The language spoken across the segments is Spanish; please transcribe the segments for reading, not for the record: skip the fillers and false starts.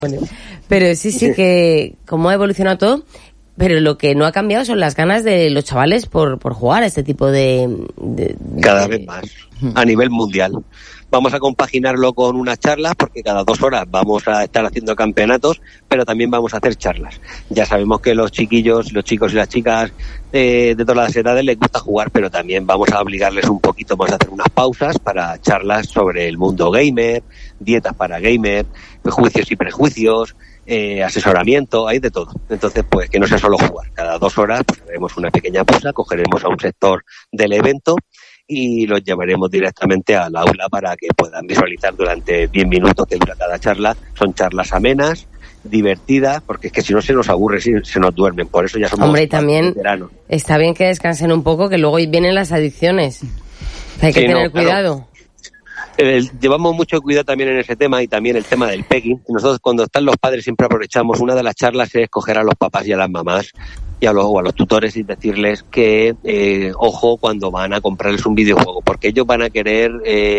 Pero sí que como ha evolucionado todo, pero lo que no ha cambiado son las ganas de los chavales por jugar a este tipo de cada vez más, a nivel mundial. Vamos a compaginarlo con unas charlas, porque cada 2 horas vamos a estar haciendo campeonatos, pero también vamos a hacer charlas. Ya sabemos que los chicos y las chicas de todas las edades les gusta jugar, pero también vamos a obligarles un poquito más a hacer unas pausas para charlas sobre el mundo gamer, dietas para gamer, juicios y prejuicios, asesoramiento, hay de todo. Entonces, pues que no sea solo jugar. Cada 2 horas pues haremos una pequeña pausa, cogeremos a un sector del evento y los llevaremos directamente al aula para que puedan visualizar durante 10 minutos que dura cada charla. Son charlas amenas, divertidas, porque es que si no se nos aburre, se nos duermen. Por eso ya somos también veteranos. Está bien que descansen un poco, que luego vienen las adicciones. Hay que tener cuidado. Llevamos mucho cuidado también en ese tema, y también el tema del pegging. Nosotros, cuando están los padres, siempre aprovechamos. Una de las charlas es coger a los papás y a las mamás y a los tutores y decirles que ojo cuando van a comprarles un videojuego, porque ellos van a querer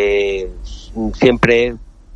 siempre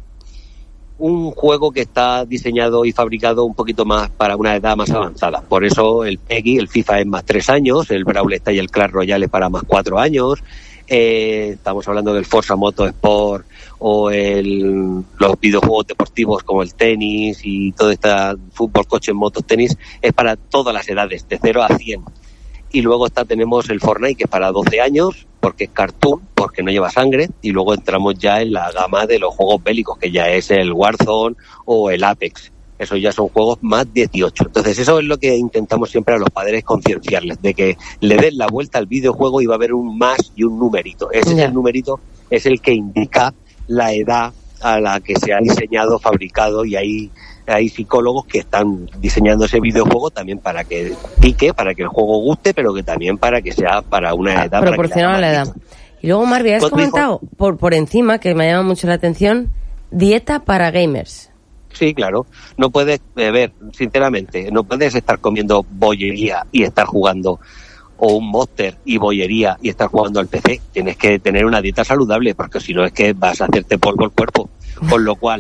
un juego que está diseñado y fabricado un poquito más para una edad más avanzada. Por eso el PEGI, el FIFA es más 3 años, el Brawl Stars y el Clash Royale es para más 4 años. Estamos hablando del Forza Motorsport o los videojuegos deportivos como el tenis y todo este fútbol, coches, motos, tenis, es para todas las edades, de 0 a 100. Y luego tenemos el Fortnite, que es para 12 años, porque es cartoon, porque no lleva sangre, y luego entramos ya en la gama de los juegos bélicos, que ya es el Warzone o el Apex. Esos ya son juegos más 18. Entonces eso es lo que intentamos siempre a los padres concienciarles, de que le den la vuelta al videojuego y va a haber un más y un numerito. Ese es el numerito, es el que indica la edad a la que se ha diseñado, fabricado, y hay psicólogos que están diseñando ese videojuego también para que pique, para que el juego guste, pero que también para que sea para una edad proporcionada a la edad. Y luego, Marvi, has comentado por encima, que me llama mucho la atención, dieta para gamers. Sí, claro. No puedes beber, sinceramente, no puedes estar comiendo bollería y estar jugando, o un Monster y bollería y estar jugando al PC. Tienes que tener una dieta saludable, porque si no es que vas a hacerte polvo el cuerpo. Con lo cual,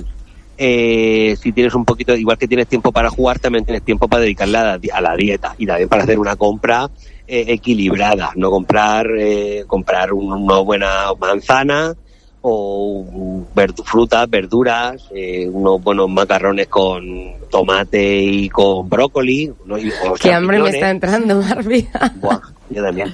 si tienes un poquito, igual que tienes tiempo para jugar, también tienes tiempo para dedicarle a la dieta, y también para hacer una compra equilibrada. No comprar una buena manzana, o frutas, verduras, unos buenos macarrones con tomate y con brócoli. Qué hambre me está entrando, Marvi. Buah, yo también.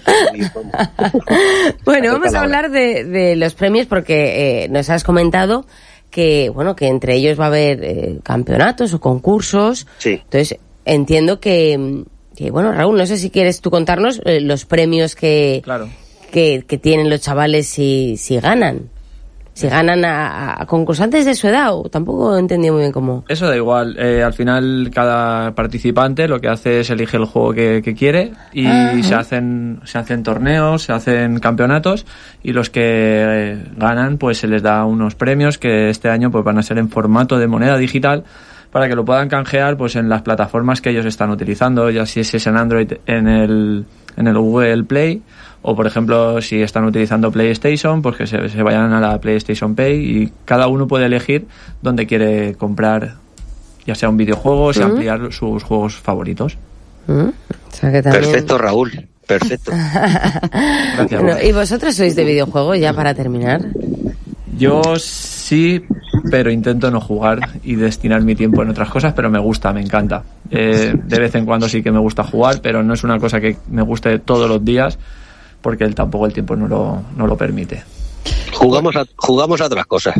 Bueno, vamos a hablar de los premios, porque nos has comentado que entre ellos va a haber campeonatos o concursos. Sí. Entonces, entiendo que Raúl, no sé si quieres tú contarnos los premios que tienen los chavales si ganan. Si ganan a concursantes de su edad, o tampoco entendí muy bien cómo. Eso da igual. Al final, cada participante lo que hace es elige el juego que quiere, y se hacen torneos, se hacen campeonatos, y los que ganan, pues se les da unos premios que este año pues van a ser en formato de moneda digital, para que lo puedan canjear pues en las plataformas que ellos están utilizando, ya si es en Android, en el Google Play, o por ejemplo si están utilizando PlayStation, pues que se vayan a la PlayStation Pay, y cada uno puede elegir dónde quiere comprar, ya sea un videojuego, o sea ampliar sus juegos favoritos. O sea que también... Perfecto, Raúl, perfecto. Gracias. Bueno, ¿y vosotros sois de videojuegos, ya para terminar? Yo sí, pero intento no jugar y destinar mi tiempo en otras cosas, pero me gusta, me encanta. De vez en cuando sí que me gusta jugar, pero no es una cosa que me guste todos los días, porque tampoco el tiempo no lo permite. Jugamos a otras cosas.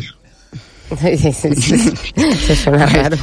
Eso suena raro.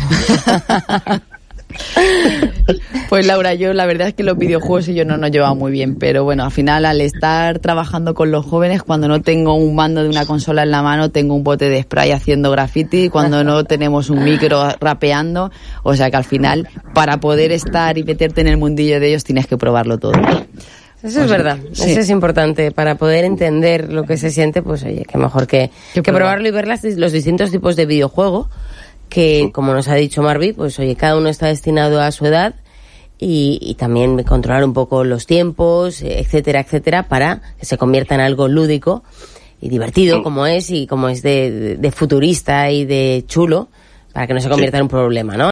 Pues Laura, yo la verdad es que los videojuegos y yo no nos llevamos muy bien, pero bueno, al final, al estar trabajando con los jóvenes, cuando no tengo un mando de una consola en la mano, tengo un bote de spray haciendo graffiti, cuando no tenemos un micro rapeando, o sea que al final, para poder estar y meterte en el mundillo de ellos, tienes que probarlo todo. Eso es verdad, sí. Eso es importante, para poder entender lo que se siente, pues oye, qué mejor que probarlo y ver los distintos tipos de videojuego, que como nos ha dicho Marvi, pues oye, cada uno está destinado a su edad, y también controlar un poco los tiempos, etcétera, etcétera, para que se convierta en algo lúdico y divertido, como es de futurista y de chulo, para que no se convierta en un problema, ¿no?